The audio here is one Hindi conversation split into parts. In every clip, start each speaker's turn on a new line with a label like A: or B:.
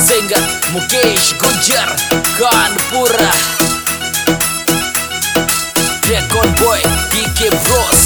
A: Singer Mukesh Gujjar Kanpur record boy DK bros.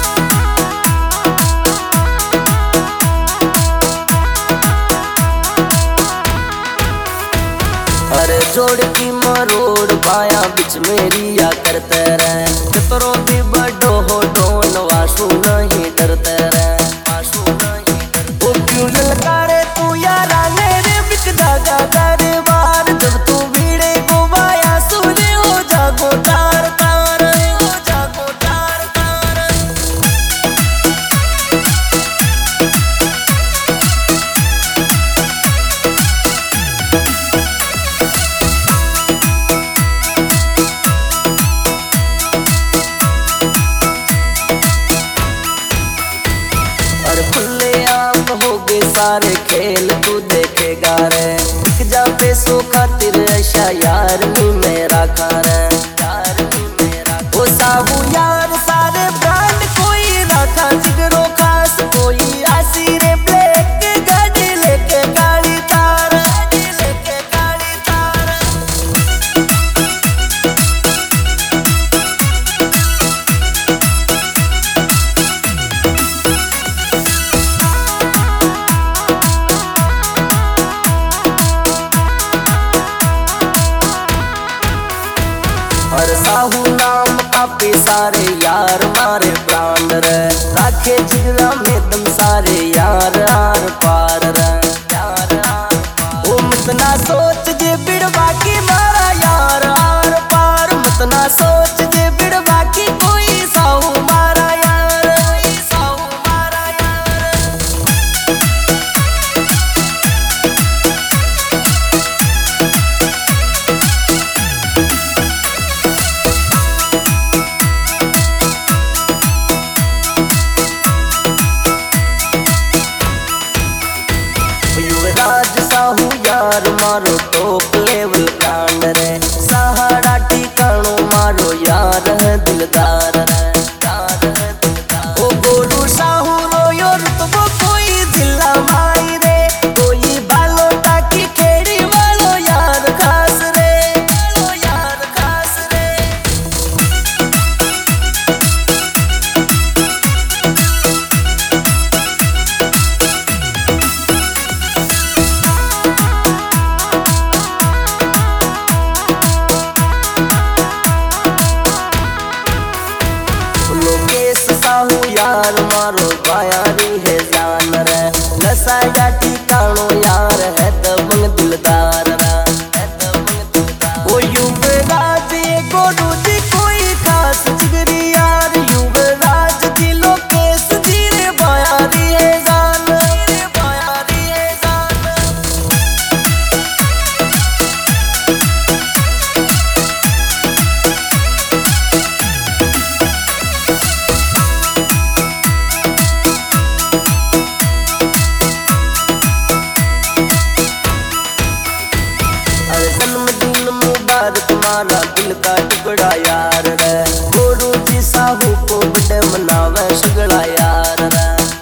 B: अरे जोड़ की मरोड़ बाया बिच मेरी या करते रहे कितरो भी बड़ो हो डोन वासु नहीं डरते रहे वो क्यों ललकारे तू यारा मेरे बिच दागा तारे बार जब तू भीड़े को बाया सुने हो जागो तार तार हो जागो तार तार। खुले आम हो गए सारे खेल तू देखेगा रे जा पैसों खातिर ऐसा यार नी मेरा खारे यार नी मेरा वो साबू यार सारे ब्रांड कोई रखा जिगरो खास कोई आसी रे ब्लैक के गाड़ी लेके काली तार लेके काली तार। और साहू नाम काफी सारे यार मारे प्राण रे राखे जिगरा में दम सारे यार आर पार रे यार आर पार। ओ मत ना सोच जे बिड़वा की मारा यार आर पार मत ना सोच जे बिड़वा की कोई साहू मारा यार कोई साहू मारा यार। युवराज साहू यार मारो टॉप लेवल कांड रे सहारा टिकाणो मारो यार है दिलदार रे यार है दिलदार। ओ गोरू साहू रो यो रुतबो कोई जिला माई रे कोई बालो टाकी खेड़ी वालो यार खास रे वालो यार खास रे। लोकेश साहू यार मारो बायारी है जान रे नशा या ठिकानो यार है दबंग दिलदार रे है दबंग दिलदार। ओ युवराज ये गोरू जी कोई खास जिगरी यार युवराज जी लोकेश जी रे बायारी है जान रे बायारी है जान। अरे जन्मदिन मुबारक तुम्हारा दिल का टुकड़ा यार रे गोरू जी साहू को बड़े मनावे सगड़ा यार रे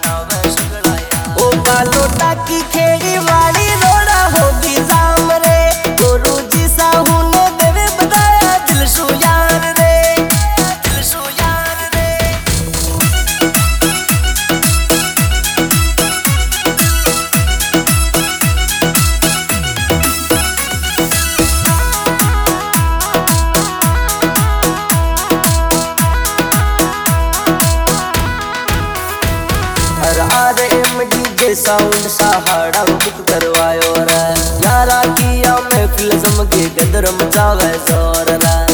B: ओ बालो टाकी खेड़ी वाली रोड़ा होगी जाम रे गोरू जी साहू ने देवे बताया दिल सु यार रे दिल सु यार रे। डीजे साउंड सहाड़ा बुक करवायो रे यारा किया महफिल जम के गदर मचावे जोर रे।